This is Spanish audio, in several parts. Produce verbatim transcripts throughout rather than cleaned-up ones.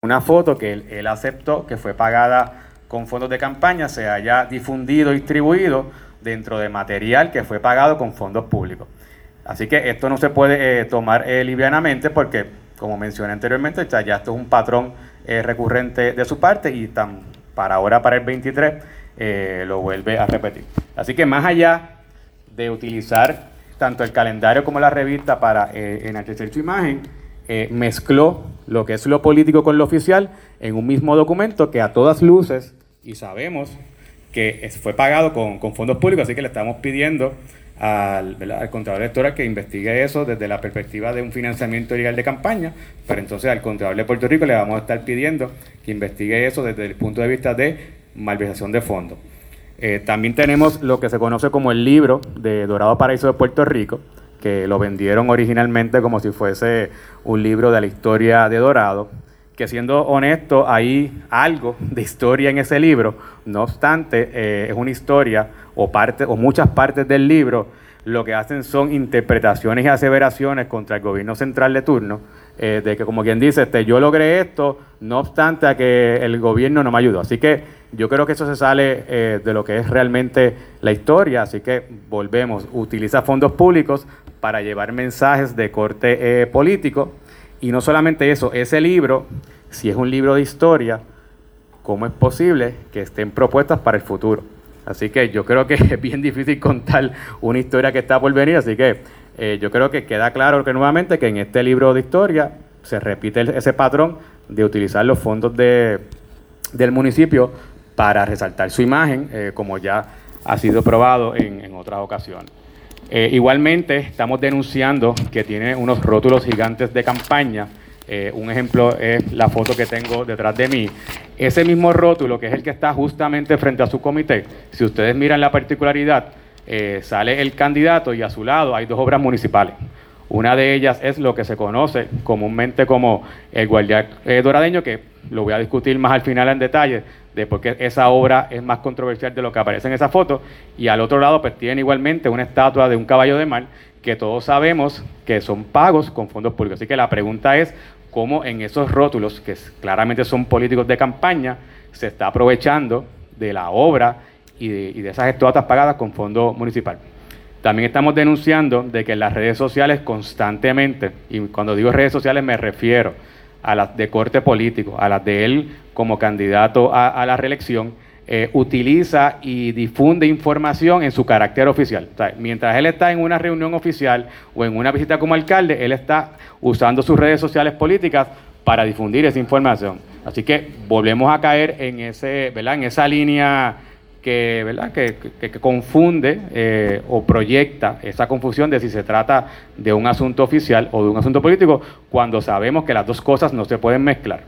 una foto que él, él aceptó que fue pagada con fondos de campaña, se haya difundido y distribuido dentro de material que fue pagado con fondos públicos. Así que esto no se puede eh, tomar eh, livianamente porque, como mencioné anteriormente, ya, ya esto es un patrón eh, recurrente de su parte y tan, para ahora, para el veintitrés, eh, lo vuelve a repetir. Así que más allá de utilizar tanto el calendario como la revista para eh, enaltecer su imagen, eh, mezcló lo que es lo político con lo oficial en un mismo documento que a todas luces, y sabemos que es, fue pagado con, con fondos públicos, así que le estamos pidiendo al, al Contralor Electoral que investigue eso desde la perspectiva de un financiamiento ilegal de campaña, pero entonces al Contralor de Puerto Rico le vamos a estar pidiendo que investigue eso desde el punto de vista de malversación de fondos. Eh, también tenemos lo que se conoce como el libro de Dorado Paraíso de Puerto Rico, que lo vendieron originalmente como si fuese un libro de la historia de Dorado, que siendo honesto, hay algo de historia en ese libro, no obstante, eh, es una historia o, parte, o muchas partes del libro lo que hacen son interpretaciones y aseveraciones contra el gobierno central de turno, eh, de que como quien dice, este, yo logré esto, no obstante a que el gobierno no me ayudó. Así que yo creo que eso se sale eh, de lo que es realmente la historia, así que volvemos, utiliza fondos públicos para llevar mensajes de corte eh, político, y no solamente eso, ese libro, si es un libro de historia, ¿cómo es posible que estén propuestas para el futuro? Así que yo creo que es bien difícil contar una historia que está por venir, así que eh, yo creo que queda claro que nuevamente que en este libro de historia se repite el, ese patrón de utilizar los fondos de, del municipio para resaltar su imagen, eh, como ya ha sido probado en, en otras ocasiones. Eh, igualmente, estamos denunciando que tiene unos rótulos gigantes de campaña. Eh, un ejemplo es la foto que tengo detrás de mí. Ese mismo rótulo, que es el que está justamente frente a su comité, si ustedes miran la particularidad, eh, sale el candidato y a su lado hay dos obras municipales. Una de ellas es lo que se conoce comúnmente como el Guardián eh, Doradeño, que lo voy a discutir más al final en detalle, de por qué esa obra es más controversial de lo que aparece en esa foto. Y al otro lado pues tiene igualmente una estatua de un caballo de mar, que todos sabemos que son pagos con fondos públicos. Así que la pregunta es cómo en esos rótulos, que claramente son políticos de campaña, se está aprovechando de la obra y de, y de esas estatuas pagadas con fondo municipal. También estamos denunciando de que en las redes sociales constantemente, y cuando digo redes sociales me refiero a las de corte político, a las de él como candidato a, a la reelección, eh, utiliza y difunde información en su carácter oficial. O sea, mientras él está en una reunión oficial o en una visita como alcalde, él está usando sus redes sociales políticas para difundir esa información. Así que volvemos a caer en ese, ¿verdad?, en esa línea que, ¿verdad?, que, que, que confunde eh, o proyecta esa confusión de si se trata de un asunto oficial o de un asunto político, cuando sabemos que las dos cosas no se pueden mezclar.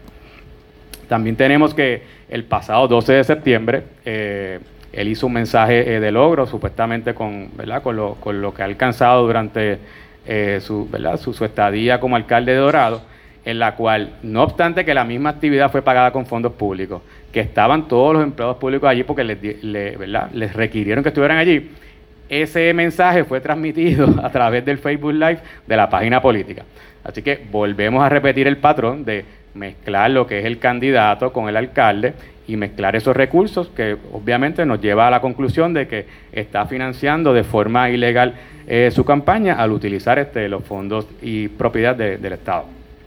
También tenemos que el pasado doce de septiembre eh, él hizo un mensaje eh, de logro, supuestamente con, ¿verdad?, con, lo, con lo que ha alcanzado durante eh, su, ¿verdad?, su, su estadía como alcalde de Dorado, en la cual, no obstante que la misma actividad fue pagada con fondos públicos, que estaban todos los empleados públicos allí porque les, les, ¿verdad?, les requirieron que estuvieran allí, ese mensaje fue transmitido a través del Facebook Live de la página política. Así que volvemos a repetir el patrón de mezclar lo que es el candidato con el alcalde y mezclar esos recursos que obviamente nos lleva a la conclusión de que está financiando de forma ilegal eh, su campaña al utilizar este, los fondos y propiedad de, del Estado.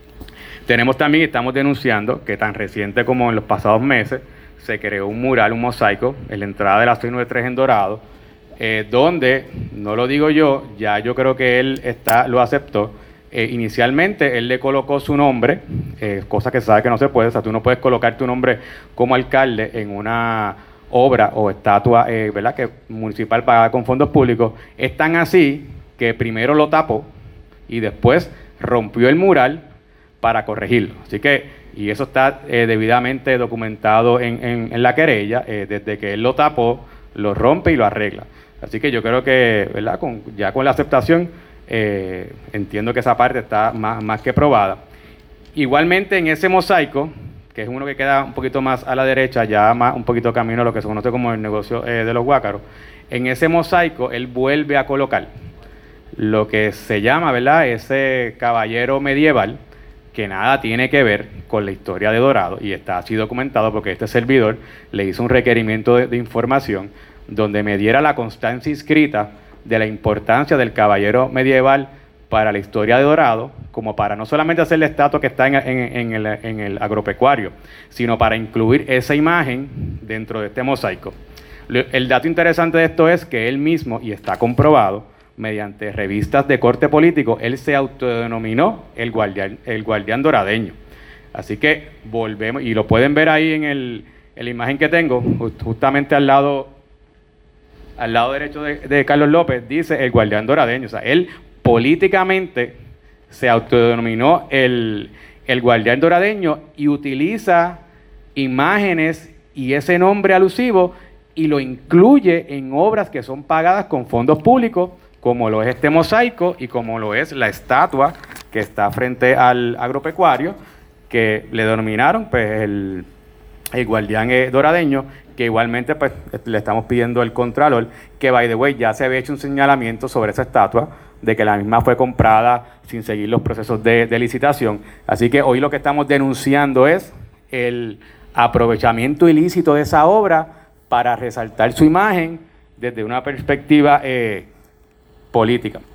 Tenemos también, estamos denunciando que tan reciente como en los pasados meses se creó un mural, un mosaico en la entrada de la seiscientos noventa y tres en Dorado, eh, donde, no lo digo yo, ya yo creo que él está, lo aceptó. Eh, inicialmente él le colocó su nombre, eh, cosa que se sabe que no se puede, o sea, tú no puedes colocar tu nombre como alcalde en una obra o estatua, eh, ¿verdad?, que municipal pagada con fondos públicos. Es tan así que primero lo tapó y después rompió el mural para corregirlo. Así que, y eso está eh, debidamente documentado en, en, en la querella, eh, desde que él lo tapó, lo rompe y lo arregla. Así que yo creo que, ¿verdad?, con, ya con la aceptación, Eh, entiendo que esa parte está más, más que probada. Igualmente en ese mosaico, que es uno que queda un poquito más a la derecha, ya más un poquito camino a lo que se conoce como el negocio eh, de los Guácaros, en ese mosaico él vuelve a colocar lo que se llama, ¿verdad?, ese caballero medieval, que nada tiene que ver con la historia de Dorado, y está así documentado porque este servidor le hizo un requerimiento de, de información donde me diera la constancia inscrita de la importancia del caballero medieval para la historia de Dorado, como para no solamente hacer la estatua que está en, en, en, el, en el agropecuario, sino para incluir esa imagen dentro de este mosaico. El dato interesante de esto es que él mismo, y está comprobado, mediante revistas de corte político, él se autodenominó el guardián, el guardián doradeño. Así que volvemos, y lo pueden ver ahí en, el, en la imagen que tengo, justamente al lado, al lado derecho de, de Carlos López, dice el guardián doradeño. O sea, él políticamente se autodenominó el, el guardián doradeño y utiliza imágenes y ese nombre alusivo y lo incluye en obras que son pagadas con fondos públicos, como lo es este mosaico y como lo es la estatua que está frente al agropecuario, que le denominaron pues el, el guardián eh, doradeño, que igualmente pues le estamos pidiendo al Contralor que, by the way, ya se había hecho un señalamiento sobre esa estatua, de que la misma fue comprada sin seguir los procesos de, de licitación. Así que hoy lo que estamos denunciando es el aprovechamiento ilícito de esa obra para resaltar su imagen desde una perspectiva eh, política.